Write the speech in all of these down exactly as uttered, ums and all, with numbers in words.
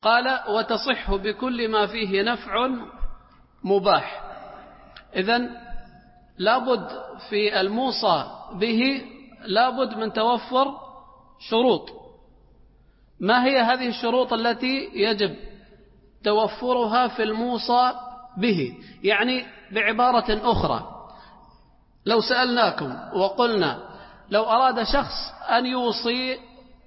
قال وتصح بكل ما فيه نفع مباح. إذن لابد في الموصى به لابد من توفر شروط. ما هي هذه الشروط التي يجب توفرها في الموصى به؟ يعني بعبارة أخرى، لو سألناكم وقلنا لو أراد شخص أن يوصي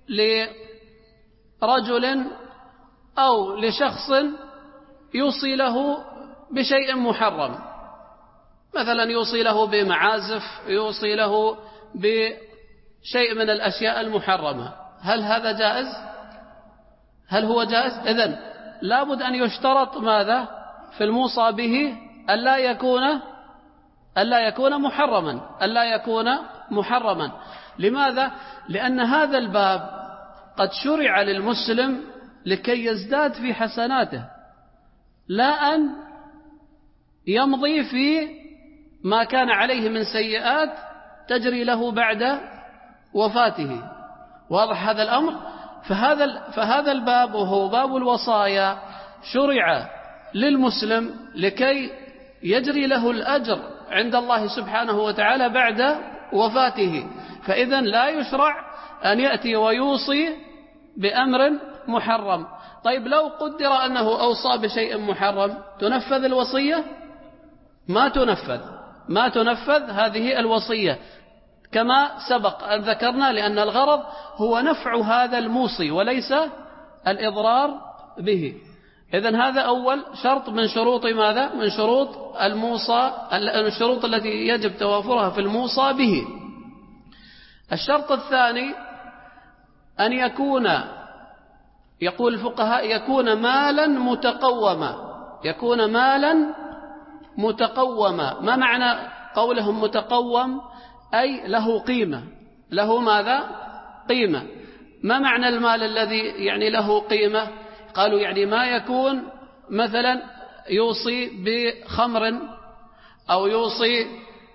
لرجل أو لشخص يوصي له بشيء محرم، مثلا يوصي له بمعازف، يوصي له بشيء من الأشياء المحرمة، هل هذا جائز؟ هل هو جائز؟ إذن لابد أن يشترط ماذا في الموصى به؟ ألا يكون ألا يكون محرما، ألا يكون محرما. لماذا؟ لأن هذا الباب قد شرع للمسلم لكي يزداد في حسناته، لا أن يمضي في ما كان عليه من سيئات تجري له بعد وفاته. واضح هذا الأمر؟ فهذا فهذا الباب وهو باب الوصايا شرع للمسلم لكي يجري له الأجر عند الله سبحانه وتعالى بعد وفاته. فإذا لا يشرع أن يأتي ويوصي بأمر محرم. طيب لو قدر أنه أوصى بشيء محرم، تنفذ الوصية؟ ما تنفذ ما تنفذ هذه الوصية كما سبق أن ذكرنا، لأن الغرض هو نفع هذا الموصي وليس الإضرار به. إذن هذا أول شرط من شروط ماذا؟ من شروط الموصى، الشروط التي يجب توافرها في الموصى به. الشرط الثاني أن يكون، يقول الفقهاء، يكون مالا متقوما. يكون مالا متقوما. ما معنى قولهم متقوم؟ أي له قيمة. له ماذا؟ قيمة. ما معنى المال الذي يعني له قيمة؟ قالوا يعني ما يكون مثلا يوصي بخمر، أو يوصي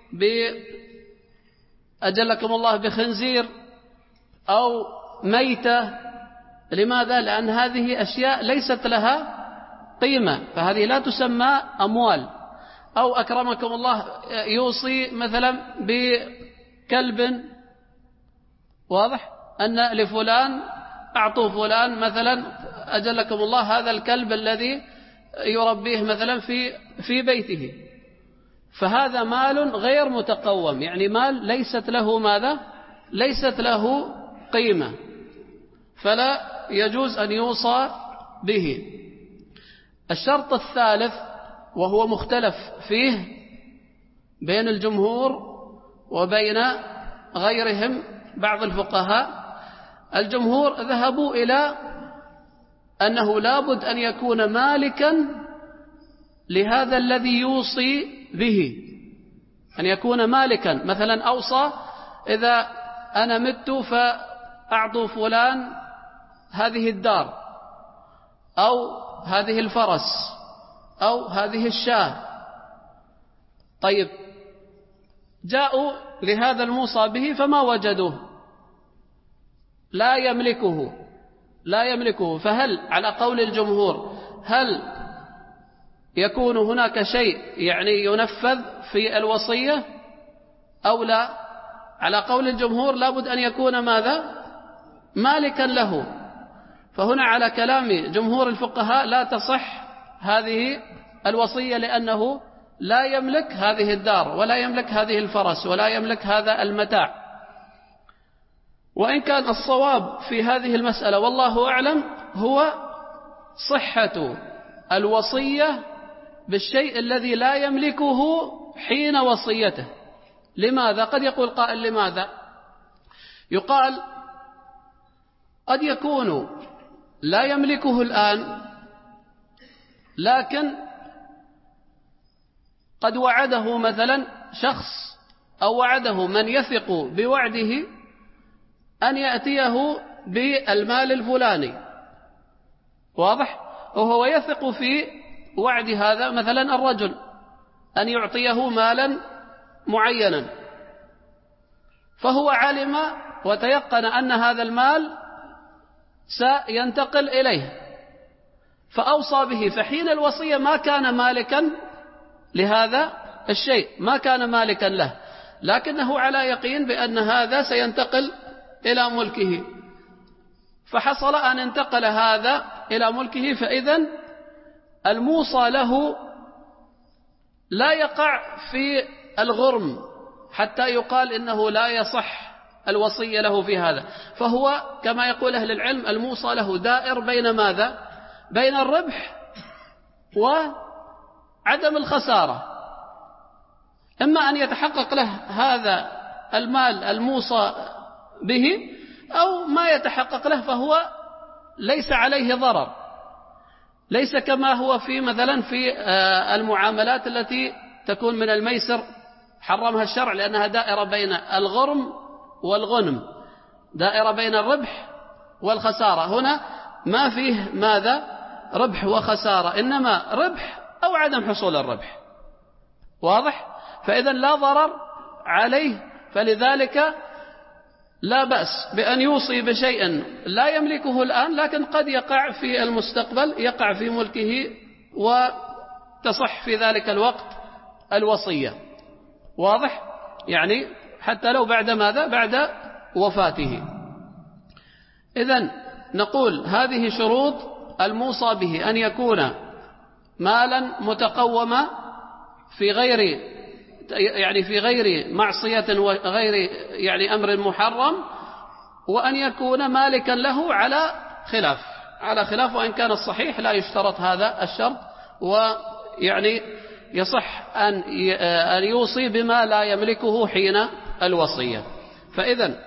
بأجلكم الله بخنزير، أو ميتة. لماذا؟ لأن هذه أشياء ليست لها قيمة، فهذه لا تسمى أموال. أو أكرمكم الله يوصي مثلا بكلب، واضح أن لفلان أعطوا فلان مثلا أجلكم الله هذا الكلب الذي يربيه مثلا في في بيته، فهذا مال غير متقوم، يعني مال ليست له ماذا؟ ليست له قيمة، فلا يجوز أن يوصى به. الشرط الثالث وهو مختلف فيه بين الجمهور وبين غيرهم بعض الفقهاء. الجمهور ذهبوا إلى أنه لابد أن يكون مالكا لهذا الذي يوصي به، أن يكون مالكا. مثلا أوصى إذا أنا مت فأعطوا فلان هذه الدار، أو هذه الفرس، أو هذه الشاة. طيب جاءوا لهذا الموصى به فما وجدوه، لا يملكه لا يملكه فهل على قول الجمهور هل يكون هناك شيء يعني ينفذ في الوصية أو لا؟ على قول الجمهور لابد أن يكون ماذا؟ مالكا له. فهنا على كلام جمهور الفقهاء لا تصح هذه الوصية، لأنه لا يملك هذه الدار، ولا يملك هذه الفرس، ولا يملك هذا المتاع. وإن كان الصواب في هذه المسألة والله أعلم هو صحة الوصية بالشيء الذي لا يملكه حين وصيته. لماذا؟ قد يقول قائل لماذا؟ يقال قد يكون لا يملكه الآن، لكن قد وعده مثلا شخص، أو وعده من يثق بوعده أن يأتيه بالمال الفلاني، واضح؟ وهو يثق في وعد هذا مثلا الرجل أن يعطيه مالا معينا، فهو علم وتيقن أن هذا المال سينتقل إليه، فأوصى به، فحين الوصية ما كان مالكا لهذا الشيء، ما كان مالكا له، لكنه على يقين بأن هذا سينتقل إلى ملكه، فحصل أن انتقل هذا إلى ملكه، فإذن الموصى له لا يقع في الغرم حتى يقال إنه لا يصح الوصية له في هذا، فهو كما يقول أهل العلم الموصى له دائر بين ماذا؟ بين الربح وعدم الخسارة، إما أن يتحقق له هذا المال الموصى به أو ما يتحقق له فهو ليس عليه ضرر، ليس كما هو في مثلا في المعاملات التي تكون من الميسر حرمها الشرع لأنها دائرة بين الغرم والغنم، دائرة بين الربح والخسارة. هنا ما فيه ماذا؟ ربح وخسارة، إنما ربح أو عدم حصول الربح، واضح؟ فإذا لا ضرر عليه، فلذلك لا بأس بأن يوصي بشيء لا يملكه الآن، لكن قد يقع في المستقبل، يقع في ملكه وتصح في ذلك الوقت الوصية، واضح؟ يعني حتى لو بعد ماذا؟ بعد وفاته. إذن نقول هذه شروط الموصى به: أن يكون مالا متقوما في غير يعني في غير معصية وغير يعني أمر محرم، وأن يكون مالكا له على خلاف على خلاف وإن كان الصحيح لا يشترط هذا الشرط، ويعني يصح أن أن يوصي بما لا يملكه حين الوصية. فإذا